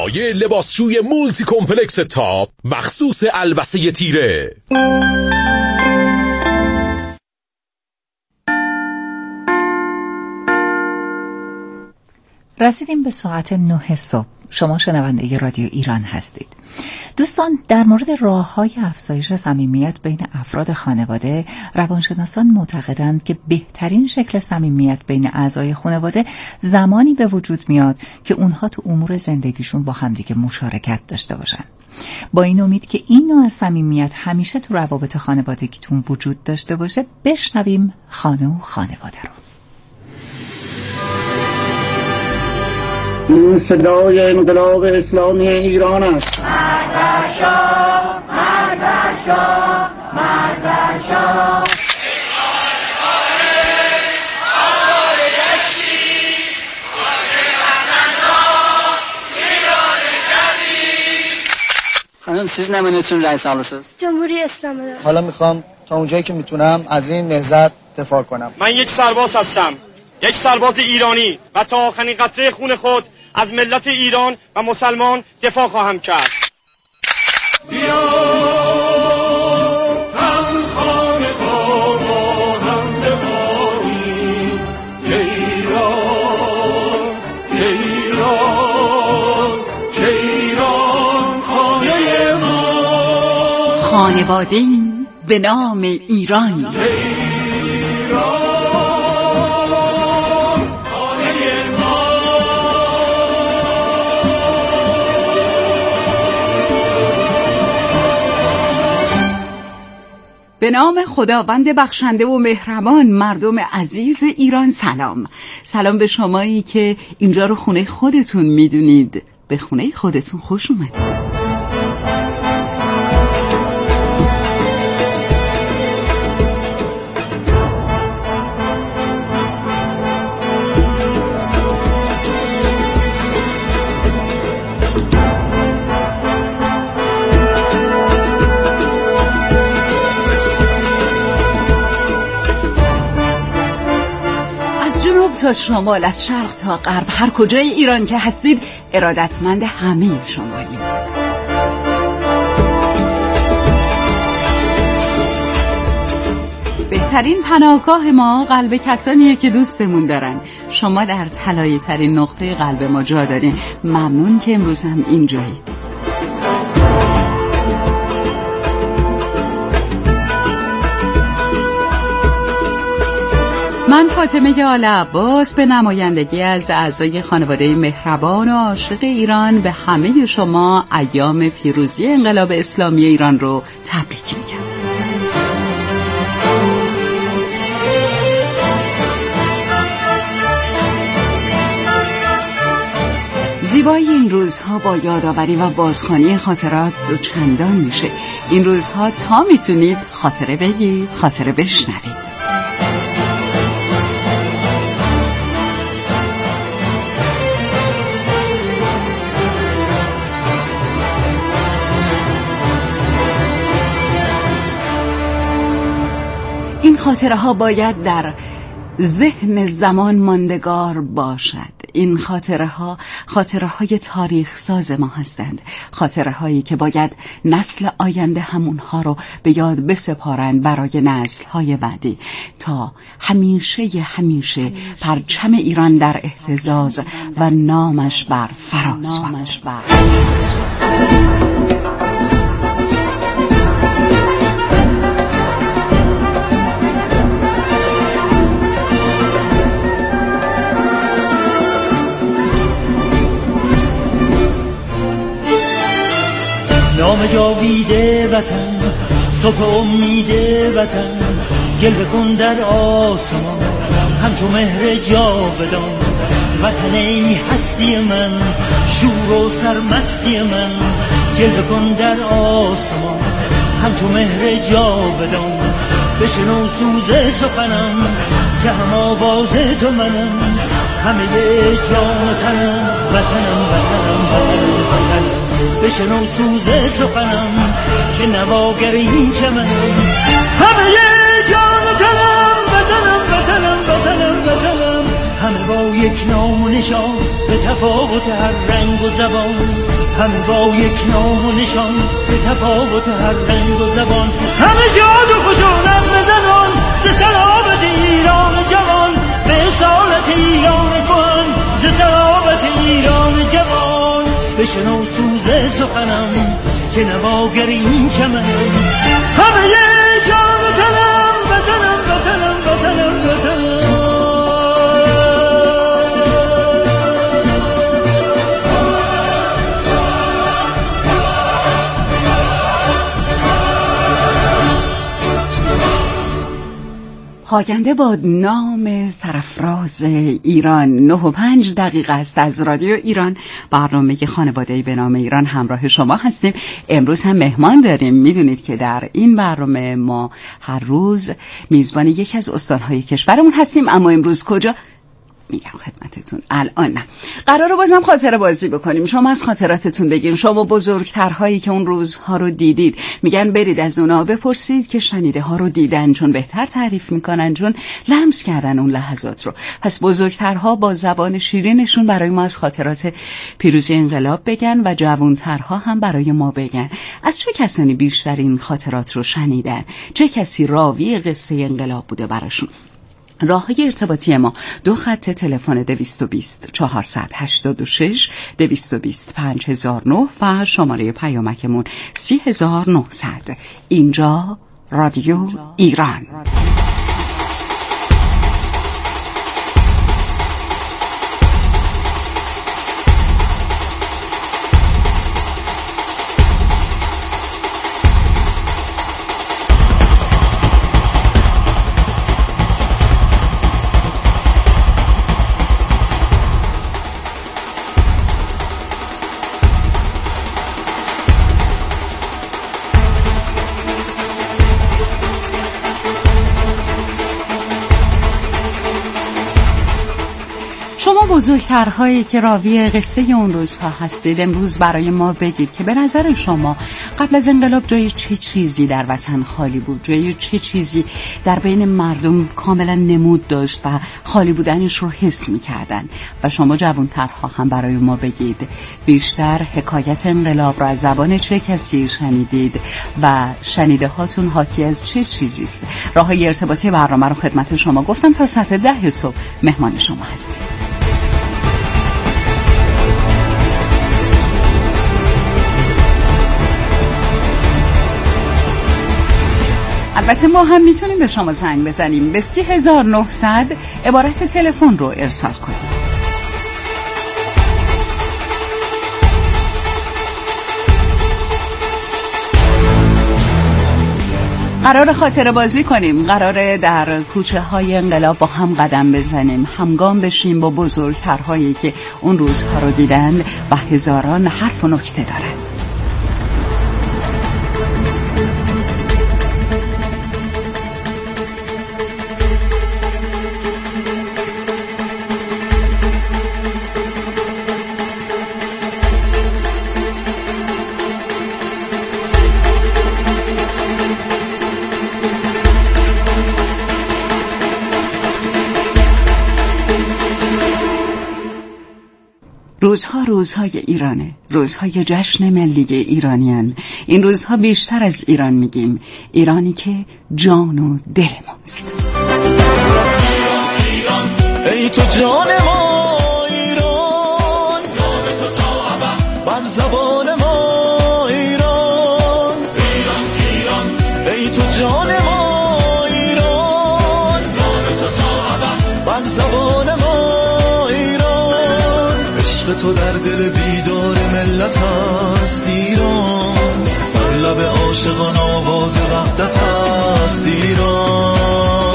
مایع لباسشوی مولتی کمپلکس تاپ مخصوص البسه تیره. رسیدیم به ساعت 9 صبح. شما شنونده رادیو ایران هستید. دوستان، در مورد راه‌های افزایش صمیمیت بین افراد خانواده، روانشناسان معتقدند که بهترین شکل صمیمیت بین اعضای خانواده زمانی به وجود میاد که اونها تو امور زندگیشون با همدیگه مشارکت داشته باشن. با این امید که این نوع از صمیمیت همیشه تو روابط خانوادگیتون وجود داشته باشه، بشنویم خانه و خانواده رو. این صدای انقلاب اسلامی ایران است. مردشا مردشا مردشا خانم siz nə üçün rəy salısınız؟ جمهوری اسلامی. حالا میخوام تا اونجایی که میتونم از این نهضت دفاع کنم. من یک سرباز هستم، یک سرباز ایرانی و تا آخرین قطره خون خود از ملت ایران و مسلمان دفاع خواهم کرد. بیا هم خانه تا با هم بخوانیم که ایران که ایران که ایران خانه ما، خانواده‌ای به نام ایرانی. به نام خداوند بخشنده و مهربان. مردم عزیز ایران سلام. سلام به شمایی که اینجا رو خونه خودتون میدونید. به خونه خودتون خوش اومدید. تا شمال، از شرق تا غرب، هر کجای ایران که هستید، ارادتمند همه شماییم. بهترین پناهگاه ما قلب کسانیه که دوستمون دارن. شما در طلایی ترین نقطه قلب ما جا دارین. ممنون که امروز هم اینجایید. من فاطمه آل عباس به نمایندگی از اعضای خانواده مهربان و عاشق ایران به همه شما ایام پیروزی انقلاب اسلامی ایران رو تبریک میگم. زیبایی این روزها با یادآوری و بازخوانی خاطرات دوچندان میشه. این روزها تا میتونید خاطره بگید، خاطره بشنوید. این خاطره ها باید در ذهن زمان ماندگار باشد. این خاطره های تاریخ ساز ما هستند. خاطره هایی که باید نسل آینده همونها رو به یاد بسپارند برای نسل های بعدی تا همیشه پرچم ایران در اهتزاز و نامش بر فراز باشد. نام جاویده وطن، صبح امید وطن، جلوه کن در آسمان همچو مهر جاودان. وطن ای هستی من، شور و سرمستی من، جلوه کن در آسمان همچو مهر جاودان. بشنو سوز سخنم که هم آواز تو منم، همه جان و تنم، وطنم وطنم وطنم وطنم. بشنو سوز سخنم که نواگر این چمنم، همه جان و تنم، وطنم وطنم وطنم وطنم. همه با یک نام و نشان به تفاوت هر رنگ و زبان، همه با یک نام و نشان، به تفاوت هر رنگ و زبان، همه جاد و خشونت بزنان، ز صلابت ایران جوان، به اصالت ایران کهن، ز صلابت ایران جوان. بشنو سوز سخنم که نواگر این چمنم، همه جان و تنم، وطنم وطنم وطنم وطنم. پاینده با نام سرافراز ایران. 9:05 است از رادیو ایران، برنامه خانواده‌ای به نام ایران همراه شما هستیم. امروز هم مهمان داریم. میدونید که در این برنامه ما هر روز میزبان یکی از استان‌های کشورمون هستیم، اما امروز کجا؟ میگم خدمتتون الان نه. قراره بازم خاطره بازی بکنیم، شما از خاطراتتون بگین، شما بزرگترهایی که اون روزها رو دیدید. میگن برید از اونا بپرسید که شنیده ها رو دیدن، چون بهتر تعریف میکنن، چون لمس کردن اون لحظات رو. پس بزرگترها با زبان شیرینشون برای ما از خاطرات پیروزی انقلاب بگن و جوانترها هم برای ما بگن از چه کسانی بیشتر این خاطرات رو شنیدن، چه کسی راوی قصه انقلاب بوده براشون. راه‌های ارتباطی ما 2 خط تلفن 220 486 220 5009 و شماره پیامکمون 30900. اینجا رادیو ایران. بزرگترهایی که راوی قصه اون روزها هستید، امروز برای ما بگید که به نظر شما قبل از انقلاب جای چه چیزی در وطن خالی بود، جای چه چیزی در بین مردم کاملا نمود داشت و خالی بودنش رو حس می‌کردن. و شما جوانترها هم برای ما بگید بیشتر حکایت انقلاب را از زبان چه کسی شنیدید و شنیده هاتون حاکی از چه چیزی است. راههای ارتباطی برنامه رو خدمت شما گفتم. تا ساعت 10 صبح مهمان شما هستیم. البته ما هم میتونیم به شما زنگ بزنیم، به 3900 عبارت تلفن رو ارسال کنیم. قرار خاطره بازی کنیم، قرار در کوچه های انقلاب با هم قدم بزنیم، همگام بشیم با بزرگترهایی که اون روزها رو دیدن و هزاران حرف و نکته دارند. روزها روزهای ایرانه، روزهای جشن ملی ایرانیان. این روزها بیشتر از ایران میگیم، ایرانی که جان و دل ماست. ای تو جان ما ایران، نام تو تا ابد بر زبان ما ایران. ایران ایران ای تو جان ما ایران، نام تو تا ابد بر زبان ما ایران. عشق تو در دل بیدار ملت است ایران، بر لب عاشقان آواز وحدت است ایران.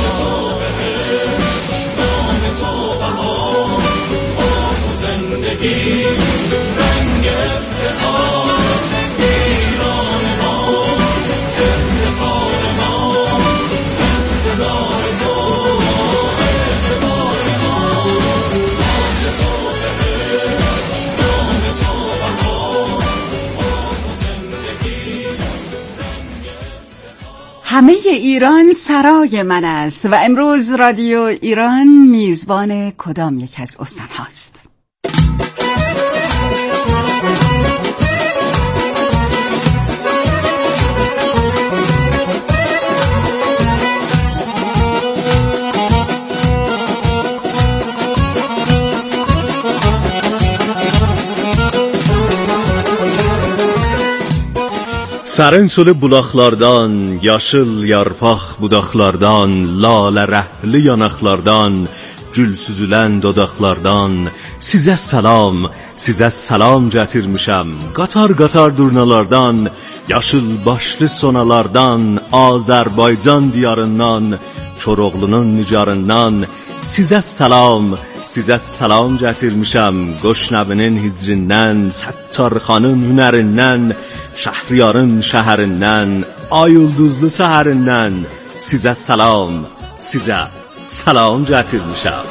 رنگ افتخار ایران ما، افتخار ما، اقتدار تو، اعتبار ما، تاج تو بهشت، نام تو بهار، زندگی. همه ایران سرای من است و امروز رادیو ایران میزبان کدام یک از استان هاست؟ Sarensöle bulaqlardan, yaşıl yarpaq budaqlardan, lalə rəhli yanaqlardan, gül süzülən dodaqlardan sizə salam gətirmişəm. Qatar durnalardan, yaşıl başlı sonalardan, Azərbaycan diyarından, Koroğlunun nigarından sizə salam gətirmişəm. Qoşnəbinin hicrindən, Səttarxanın hünərindən, Şəhriyarın şəhərindən, ay ulduzlu səhərindən sizə salam gətirmişəm.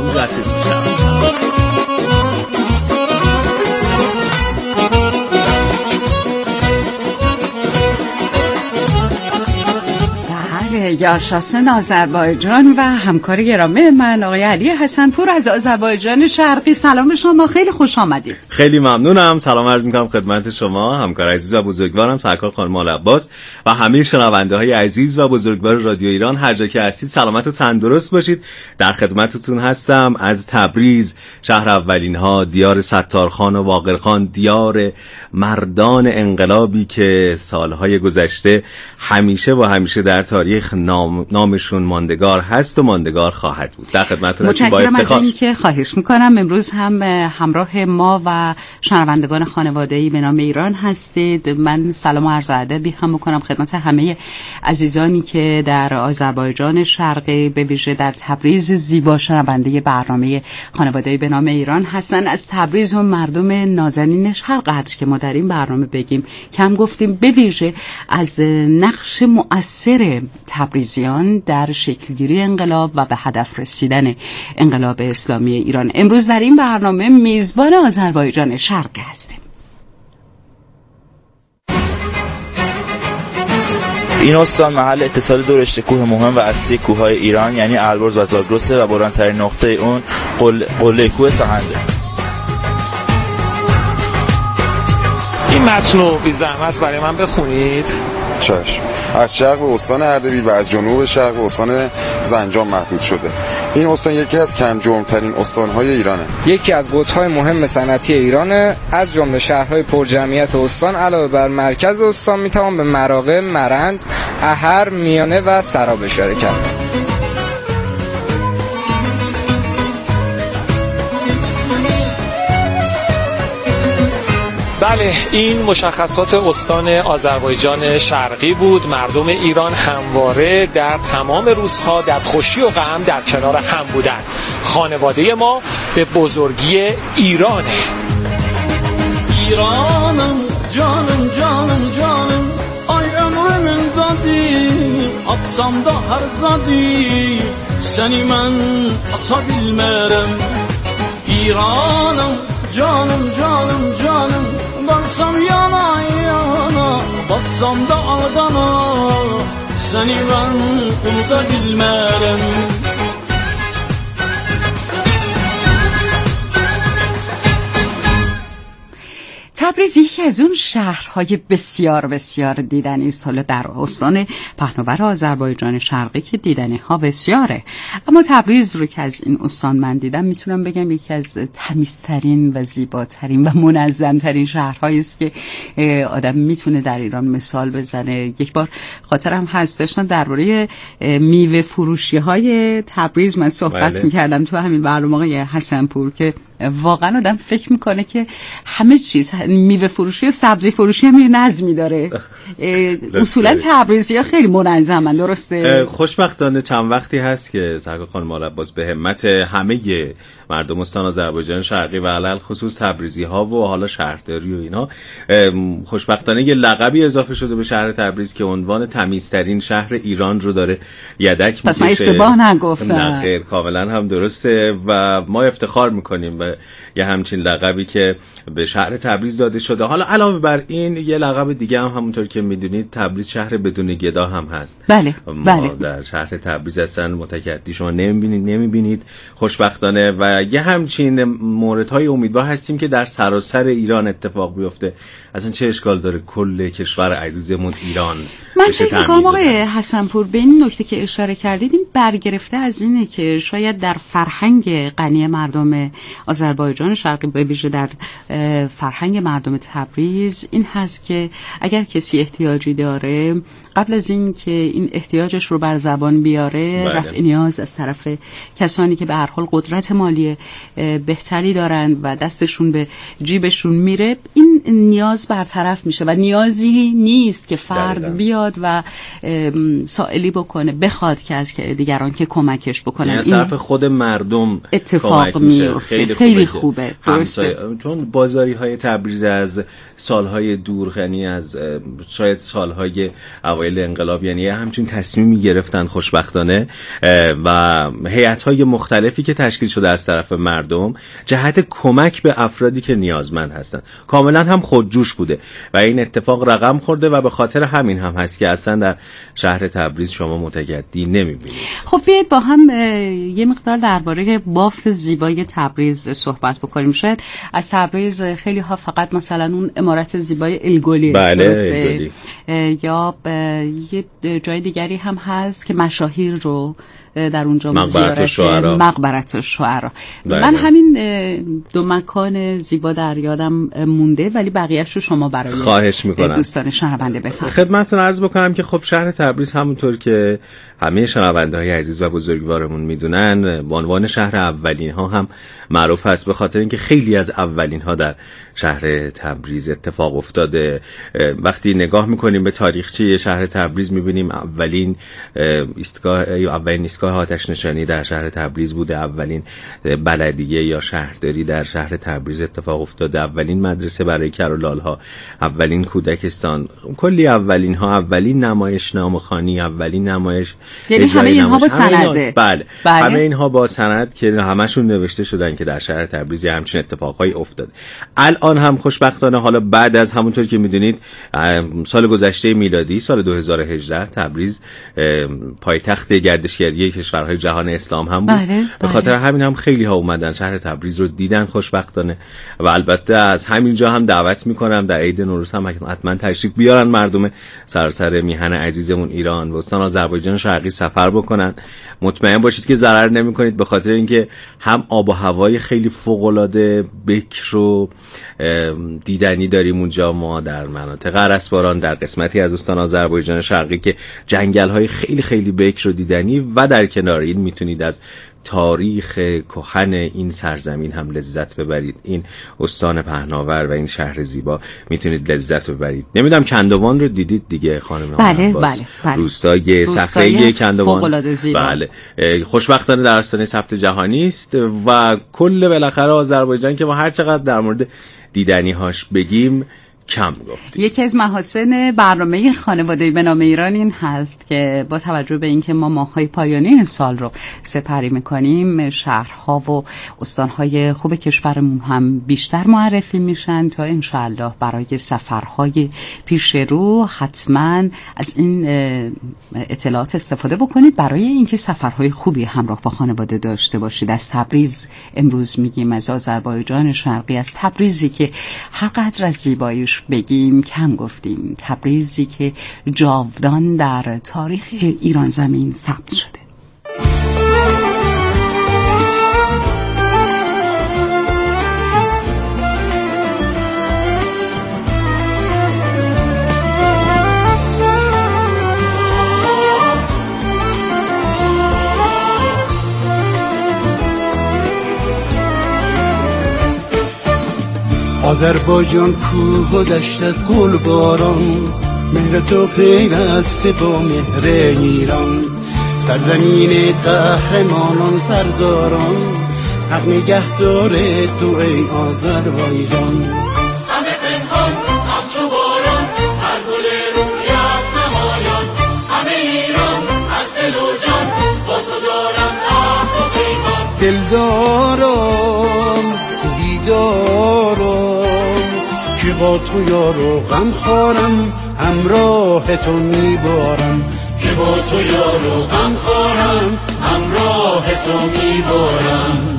یاشاسن آذربایجان و همکار گرامی من آقای علی حسن‌پور از آذربایجان شرقی، سلام شما، خیلی خوش آمدید. خیلی ممنونم. سلام عرض می‌کنم خدمت شما همکار عزیز و بزرگوارم سرکار خانم عباس و همه شنونده‌های عزیز و بزرگوار رادیو ایران، هر جا که هستید سلامت و تندرست باشید. در خدمتتون هستم از تبریز، شهر اولین‌ها، دیار ستارخان و باقرخان، دیار مردان انقلابی که سالهای گذشته همیشه و همیشه در تاریخ نامشون ماندگار هست و ماندگار خواهد بود. در خدمتتون هستم با افتخار. متشکرم از این که خواهش میکنم امروز هم همراه ما و شنوندگان خانواده‌ای به نام ایران هستید. من سلام و عرض ادبی هم میکنم خدمت همه عزیزانی که در آذربایجان شرقی، به ویژه در تبریز زیبا، شنونده برنامه خانواده‌ای به نام ایران هستن. از تبریز و مردم نازنینش هر قدر که ما در این برنامه بگیم کم گفتیم، به ویژه از نقش مؤثر تبریزیان در شکلگیری انقلاب و به هدف رسیدن انقلاب اسلامی ایران. امروز در این برنامه میزبان آذربایجان شرقی هستیم. این استان محل اتصال دو رشته کوه مهم و اصلی کوههای ایران یعنی البرز و زاگرسه و بلندترین نقطه اون قله کوه سهنده. این متن رو بی زحمت برای من بخونید. چشم. از شرق به استان اردبیل و از جنوب به شرق به استان زنجان محدود شده. این استان یکی از کم جرم‌ترین استان‌های ایرانه. یکی از قطب‌های مهم صنعتی ایرانه. از جمله شهرهای پرجمعیت استان علاوه بر مرکز استان میتوان به مراغه، مرند، احر، میانه و سراب اشاره کرد. بله، این مشخصات استان آذربایجان شرقی بود. مردم ایران همواره در تمام روزها در خوشی و غم در کنار هم بودن. خانواده ما به بزرگی ایرانه. ایرانم جانم جانم جانم آی ömrümün dadi atsam da her zadi seni men ata bilmerem İranım canım canım canım baksam yana yana baksam da ardana seni ben unuta bilmerem. تبریز یکی از اون شهرهای بسیار بسیار دیدنی است. حالا در استان پهناور آذربایجان شرقی که دیدنی ها بسیاره، اما تبریز رو که از این استان من دیدم میتونم بگم یکی از تمیزترین و زیباترین و منظمترین شهرهایی است که آدم میتونه در ایران مثال بزنه. یک بار خاطرم هست داشتن درباره میوه فروشی های تبریز من صحبت میکردم تو همین برنامه آقای حسن‌پور که واقعا آدم فکر میکنه که همه چیز، میوه فروشی و سبزی فروشی هم یه نظمی داره. اصولا تبریزی‌ها خیلی منظمن، درسته؟ خوشبختانه چند وقتی هست که سرکار خانم عباس به همت همه مردم استان آذربایجان شرقی و علل خصوص تبریزی‌ها و حالا شهرداری و اینا، خوشبختانه یه لقبی اضافه شده به شهر تبریز که عنوان تمیزترین شهر ایران رو داره یدک می‌کشه. پس من اشتباه نگفتم. نه خیر، کاملا هم درسته و ما افتخار می‌کنیم به یه همچین لقبی که به شهر تبریز داده شده. حالا علاوه بر این یه لقب دیگه هم همونطور که میدونید تبریز شهر بدون گدا هم هست. بله بله. در شهر تبریز اصلا متکدی شما نمیبینید خوشبختانه و یه همچین موردهای امیدوار هستیم که در سراسر ایران اتفاق بیفته. اصلا چه اشکال داره کل کشور عزیزمون ایران من فکر می‌کنم آقای حسن‌پور به این نکته که اشاره کردید این برگرفته از اینه که شاید در فرهنگ غنی مردم آذربایجان شرقی به ویژه در فرهنگ مردم تبریز این هست که اگر کسی احتیاجی داره، قبل از این که این احتیاجش رو بر زبان بیاره، رفع نیاز از طرف کسانی که به هر حال قدرت مالی بهتری دارند و دستشون به جیبشون میره، این نیاز برطرف میشه و نیازی نیست که فرد بیاد و سائلی بکنه، بخواد که از دیگران که کمکش بکنن. از طرف خود مردم اتفاق میفته. خیلی خوبه. درسته. چون بازاری های تبریز از سالهای دور، یعنی از شاید سالهای اوایل انقلاب، یعنی همچین تصمیمی گرفتن خوشبختانه و هیئت‌های مختلفی که تشکیل شده از طرف مردم جهت کمک به افرادی که نیازمند هستن، کاملا هم خودجوش بوده و این اتفاق رقم خورده و به خاطر همین هم هست که اصلا در شهر تبریز شما متجدی نمی‌بینید. خب بیایید با هم یه مقدار درباره بافت زیبای تبریز صحبت بکنیم. شاید از تبریز خیلی ها فقط مثلا اون عمارت زیبای الگلی، درسته، یا یه جای دیگری هم هست که مشاهیر رو در اونجا زیارت، مقبرت الشعرا. من همین دو مکان زیبا در یادم مونده، ولی بقیه‌اش رو شما برای خواهش میکنم دوستان شنونده بفرمایید. خدمتتون عرض بکنم که خب شهر تبریز همونطور که همه شنونده‌های عزیز و بزرگوارمون میدونن، به عنوان شهر اولین ها هم معروف است، به خاطر اینکه خیلی از اولین ها در شهر تبریز اتفاق افتاده. وقتی نگاه میکنیم به تاریخچه شهر تبریز میبینیم اولین ایستگاه آتش نشانی در شهر تبریز بوده، اولین بلدیه یا شهرداری در شهر تبریز اتفاق افتاده، اولین مدرسه برای کر و لال‌ها، اولین کودکستان، کلی اولین ها، اولین نمایشنامه‌خوانی، اولین نمایش، یعنی همه اینها با سنده. بله. همه اینها با سند که همشون نوشته شدن که در شهر تبریز همچین اتفاقایی افتاده. الان هم خوشبختانه، حالا بعد از همونطور که میدونید سال گذشته میلادی، سال 2018، تبریز پایتخت گردشگری کشورهای جهان اسلام هم بود. به خاطر همین هم خیلی ها اومدن شهر تبریز رو دیدن خوشبختانه. و البته از همینجا هم دعوت میکنم در عید نوروز هم حتما تشریف بیارن مردم سراسر میهن عزیزمون ایران و استان آذربایجان شرقی سفر بکنن. مطمئن باشید که ضرر نمیکنید، به خاطر اینکه هم آب و هوای خیلی فوق العاده بکر و دیدنی داریم اونجا. ما در مناطق ارسباران در قسمتی از استان آذربایجان شرقی که جنگل‌های خیلی خیلی بکر و دیدنی و در کنار این میتونید از تاریخ کهن این سرزمین هم لذت ببرید. این استان پهناور و این شهر زیبا میتونید لذت ببرید. نمیدونم کندوان رو دیدید دیگه خانم؟ بله. روستای صفحه کندوان. بله. خوشبختانه در آستانه ثبت جهانی است و کل بالاخره آذربایجان که ما هر چقدر در مورد دیدنی هاش بگیم کم گفتیم. یکی از محاسن برنامه خانواده به نام ایران این هست که با توجه به اینکه ما ماه‌های پایانی این سال رو سپری می‌کنیم، شهرها و استان‌های خوب کشورمون هم بیشتر معرفی میشن تا انشالله برای سفرهای پیش رو حتما از این اطلاعات استفاده بکنید برای اینکه سفرهای خوبی همراه با خانواده داشته باشید. از تبریز امروز میگیم، از آذربایجان شرقی، از تبریزی که هر قدر از زیباییش بگیم کم گفتیم، تبریزی که جاودان در تاریخ ایران زمین ثبت شده. آذربایجان کوه و دشتت گل باران، مهر تو پیوسته با مهر ایران، سرزمین قهرمانان سرداران، حق نگهدار تو ای آذربایجان. همه پنهان همچو باران، هر گل رویت نمایان، همه ایران از دل و جان با تو دارم عهد و پیمان. دلدارم بیدارم که با تو یار و غم خورم، همراه تو میبارم که با تو یار و غم خورم، همراه تو میبارم.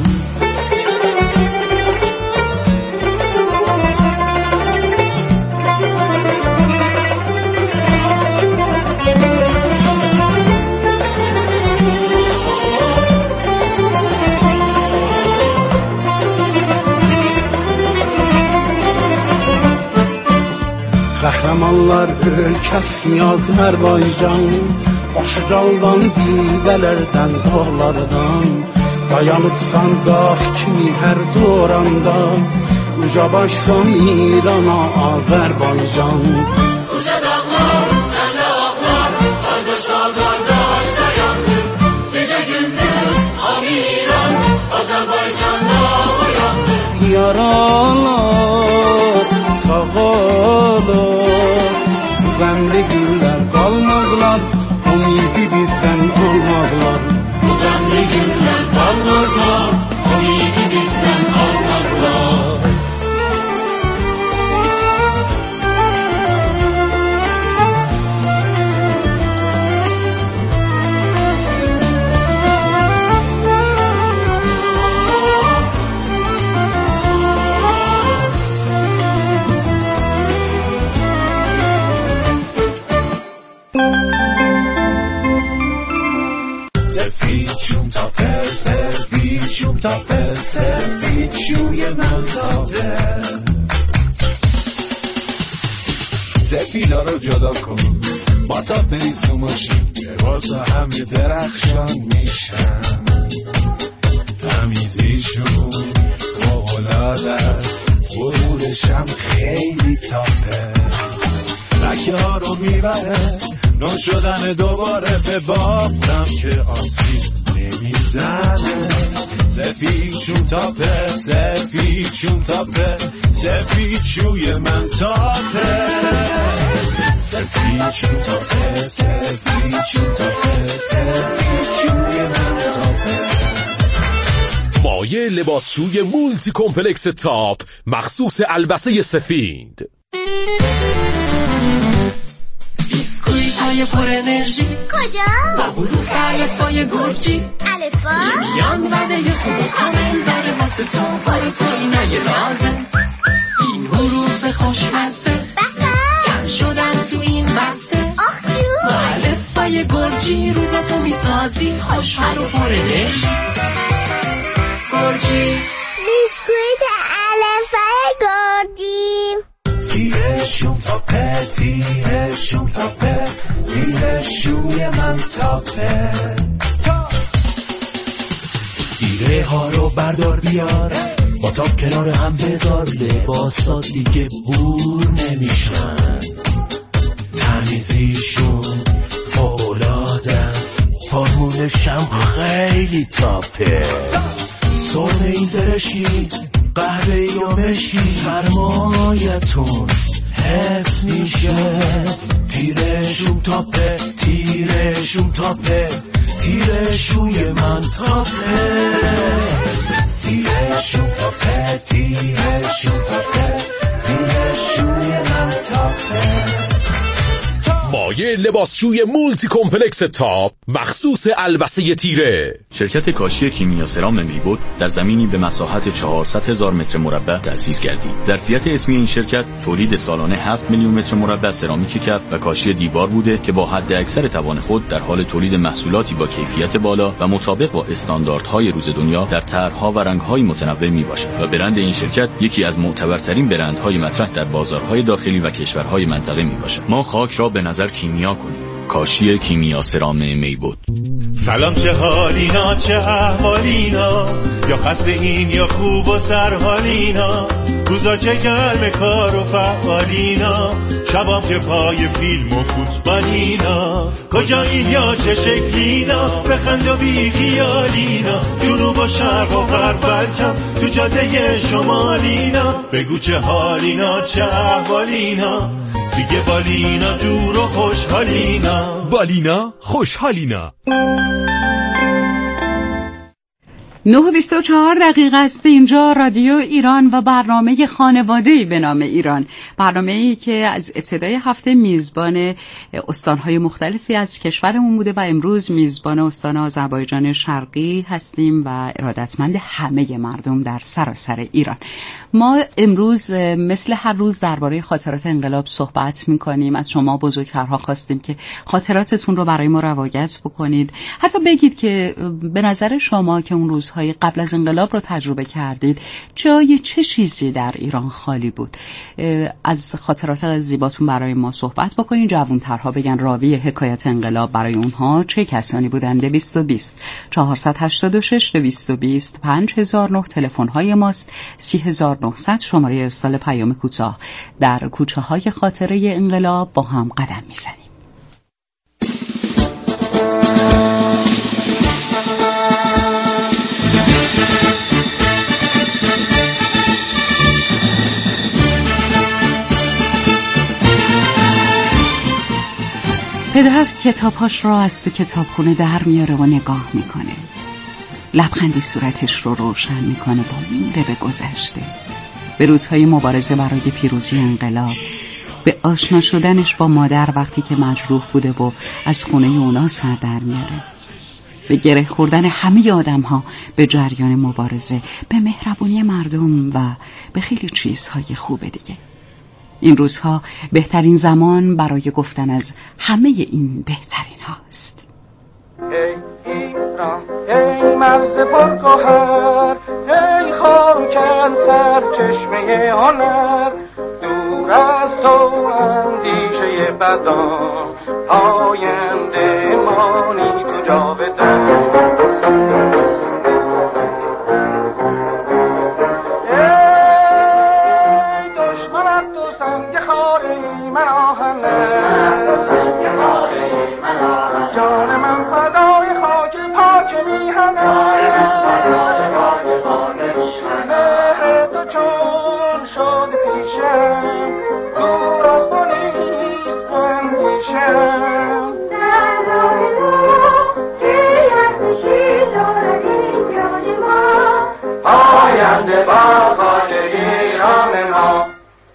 Qəhrəmanlar ölkəsini Azərbaycan, başı daldan divələrdən, dağlardan, dayanıbsan dağ kimi hər doranda, uca başsan İrana, Azərbaycan. Uca dağlar, sənlə ağlar, qardaş qardaş dayandı, gecə gündüz hamı İran, Azərbaycan'da uyandı. Yaralar sağalar, qəmli günlər qalmazlar, ümidi bizdən almazlar. Bu qəmli günlər qalmazlar, ümidi bizdən almazlar. تاپه سفید شوی من تاپه سفیدا رو جدا کن با تاپه ریزو ماشین لباس همه درخشان میشن تمیزیشون فوق‌العاده است ورودشم خیلی تاپه لکه ها رو میبره نو شدن دوباره به بافتم که آسیب نمیزنه سفید شون تاپه سفید شون تاپه سفید شوی من تاپه سفید شون تاپه سفید شون تاپه سفید شوی من تاپه مایه لباسشوی مولتی کمپلکس تاپ مخصوص البسه سفید. بیسکویت‌های پر انرژی کجا؟ با حروف الفبای گرجی الفا؟ میان وعده خوب و کامل داره واسه تو برای تو اینای لازم این حروف خوشمزه جمع شدن تو این بسته آخ جو با الفبای گرجی روزاتو میسازی خوشحال و پر انرژی گرجی بیسکویت الفای گرجی تیرشون تاپه تیرشون تاپه تیرشوی من تاپه تیره ها رو بردار بیار با تاپ کنار هم بذار لباسا دیگه بور نمیشن تمیزیشون فوق‌العاده است هارمونشم خیلی تاپه سرمه ای زرشی قهوه ای و مشکی سرمایتون حفظ میشه تیرشون تاپه تیرشون تاپه تیرشوی من تاپه تیرشون تاپه تیرشون تاپه تیرشوی من تاپه مایه لباسشوی مولتی کمپلکس تاپ مخصوص البسه تیره. شرکت کاشی کیمیاسرام میبود در زمینی به مساحت 400,000 متر مربع تأسیس گردید. ظرفیت اسمی این شرکت تولید سالانه 7 میلیون متر مربع سرامیک کف و کاشی دیوار بوده که با حد اکثر توان خود در حال تولید محصولاتی با کیفیت بالا و مطابق با استانداردهای روز دنیا در طرح‌ها و رنگ‌های متنوع میباشد و برند این شرکت یکی از معتبرترین برندهای مطرح در بازارهای داخلی و کشورهای منطقه میباشد. ما خاک را به نظر کیمیا کنیم. کاشی کیمیاسرام میبود. سلام چه حالینا چه احوالینا یا خسته این یا خوب و سرحالینا روزا چه گرم کار و فعالینا شبام که پای فیلم و فوتبالینا کجایین یا چه شکلینا بخند و بی خیالینا جنوب و شرق و غرب بلکم تو جاده شمالینا بگو چه حالینا چه احوالینا دیگه بالینا جور و خوشحالینا بالینا خوشحالینا. 9:24 است. اینجا رادیو ایران و برنامه خانواده‌ای به نام ایران، برنامه‌ای که از ابتدای هفته میزبان استان‌های مختلفی از کشورمون بوده و امروز میزبان استان آذربایجان شرقی هستیم و ارادتمند همه مردم در سراسر ایران. ما امروز مثل هر روز درباره خاطرات انقلاب صحبت می‌کنیم. از شما بزرگترها خواستیم که خاطراتتون رو برای ما روایت بکنید، حتی بگید که به نظر شما که اون روز روزهای قبل از انقلاب رو تجربه کردید، جای چه چیزی در ایران خالی بود؟ از خاطرات زیباتون برای ما صحبت بکنین. جوانترها بگن راوی حکایت انقلاب برای اونها چه کسانی بودن؟ 220 486 220 5009 تلفن های ماست. 3900 شماره ارسال پیام کوتاه. در کوچه های خاطره انقلاب با هم قدم میزنیم. پدر کتابهاش را از تو کتابخونه در میاره و نگاه میکنه. لبخندی صورتش رو روشن میکنه و میره به گذشته، به روزهای مبارزه برای پیروزی انقلاب، به آشنا شدنش با مادر وقتی که مجروح بوده و از خونه اونا سر در میاره، به گره خوردن همه آدم‌ها به جریان مبارزه، به مهربونی مردم و به خیلی چیزهای خوب دیگه. این روزها بهترین زمان برای گفتن از همه این بهترین هاست. ای ایران، ای مرز پرگوهر، ای خاکن سر چشمه هنر، دور از تو اندیشه بدان، آینده مانی تو جاودان. جان من فدای خاک پاک میهنه، مهر تو چون شد پیشم، دور از تو نیست اندیشم. در راه تو که ارزشی دارد این جان ما، آینده با خاک ایران ما.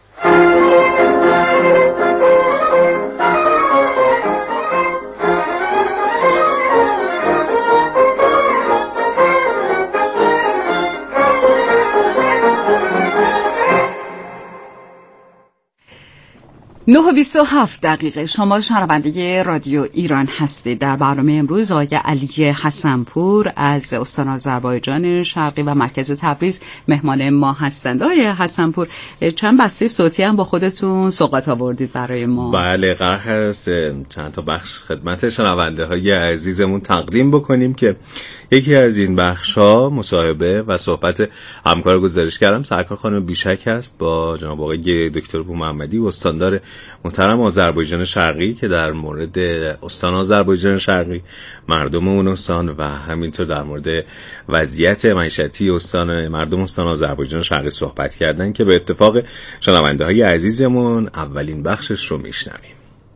نه و 27 دقیقه. شما شنونده رادیو ایران هستید. در برنامه امروز آقای علی حسنپور از استان آذربایجان شرقی و مرکز تبریز مهمان ما هستند. آقای حسنپور، چند بسته صوتی هم با خودتون سوغات آوردید برای ما؟ بله، قرار هست چند تا بخش خدمت شنونده های عزیزمون تقدیم بکنیم که یکی از این بخش ها مصاحبه و صحبت همکار گزارشگرم سرکار خانم بیشک است با جناب آقای دکتر بومحمدی، استاندار محترم آذربایجان شرقی، که در مورد استان آذربایجان شرقی، مردم اون استان و همینطور در مورد وضعیت معیشتی مردم استان آذربایجان شرقی صحبت کردن که به اتفاق شنونده های عزیزمون اولین بخشش رو میشنویم.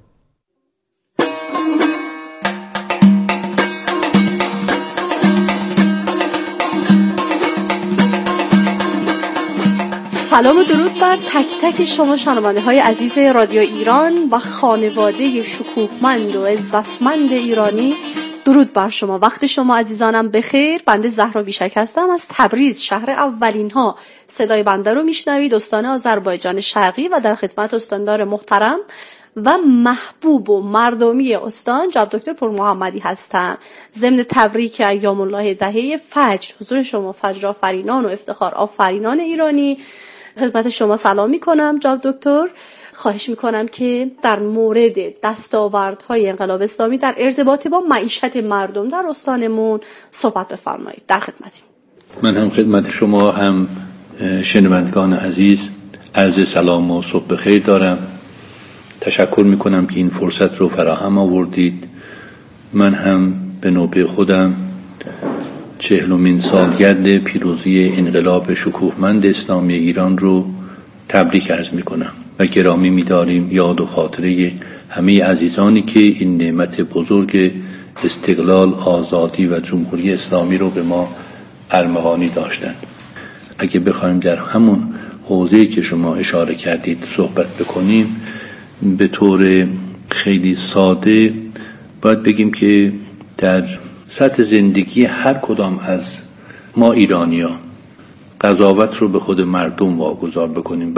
سلام و درود بر تک تک شما شنونده های عزیز رادیو ایران و خانواده شکوهمند و عزتمند ایرانی. درود بر شما، وقت شما عزیزانم بخیر. بنده زهرا بیشک هستم از تبریز، شهر اولین ها. صدای بنده رو میشنوید، استان آذربایجان شرقی، و در خدمت استاندار محترم و محبوب و مردمی استان جناب دکتر پورمحمدی هستم. ضمن تبریک ایام الله دهه فجر حضور شما فجر آفرینان و افتخار آفرینان ایرانی خدمت شما سلام میکنم. جناب دکتر، خواهش میکنم که در مورد دستاوردهای انقلاب اسلامی در ارتباط با معیشت مردم در استانمون صحبت بفرمایید. در خدمتیم. من هم خدمت شما هم شنوندگان عزیز عرض سلام و صبح بخیر دارم. تشکر میکنم که این فرصت رو فراهم آوردید. من هم به نوبه خودم 40مین سالگرد پیروزی انقلاب شکوهمند اسلامی ایران رو تبریک عرض میکنم و گرامی می‌داریم یاد و خاطره همه عزیزانی که این نعمت بزرگ استقلال، آزادی و جمهوری اسلامی رو به ما ارمغانی داشتند. اگه بخوایم در همون حوزه‌ای که شما اشاره کردید صحبت بکنیم، به طور خیلی ساده باید بگیم که در سطح زندگی هر کدام از ما ایرانیان قضاوت رو به خود مردم واگذار بکنیم.